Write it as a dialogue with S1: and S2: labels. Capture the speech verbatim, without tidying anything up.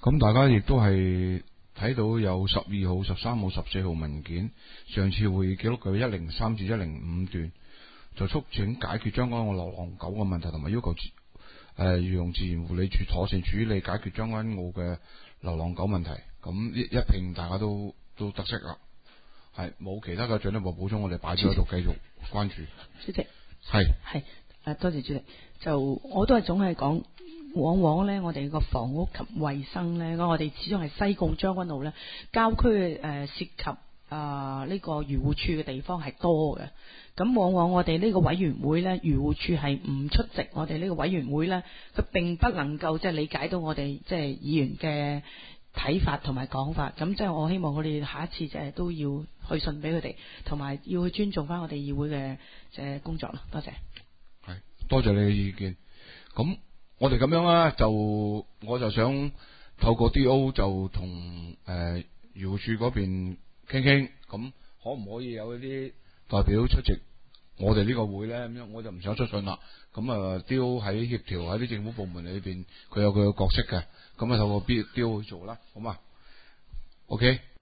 S1: 咁大家亦都係睇到有十二號、十三號、十四號文件，上次會議記錄嘅一零三至一零五段，就促請解決將軍澳流浪狗嘅問題，同埋要求誒漁農自然護理署妥善處理解決將軍澳嘅流浪狗問題。咁一一併大家都都得悉啦。係冇其他嘅進一步補充，我哋擺咗喺度繼續關注。
S2: 主席
S1: 係
S2: 係誒，多謝主席。就我都係總係講，往往咧我哋個房屋及衛生咧，我哋始終係西貢將軍澳咧郊區誒、呃、涉及啊呢、呃這個漁護處嘅地方係多嘅。咁往往我哋呢個委員會咧，漁護處係唔出席我哋呢個委員會咧，佢並不能夠即係理解到我哋即係議員嘅睇法同埋講法。咁即係我希望我哋下一次即係都要去信俾佢哋，同埋要去尊重翻我哋議會嘅即係工作啦。多謝。
S1: 係多謝你嘅意見。咁我哋咁樣啦，就我就想透過 D O 就同誒漁護署嗰邊傾傾，咁可唔可以有一啲代表出席我哋呢個會咧？咁樣我就唔想出信啦。咁啊 D O 喺協調喺啲政府部門裏邊，佢有佢嘅角色嘅。咁啊透過 D O 去做啦，好嘛？OK。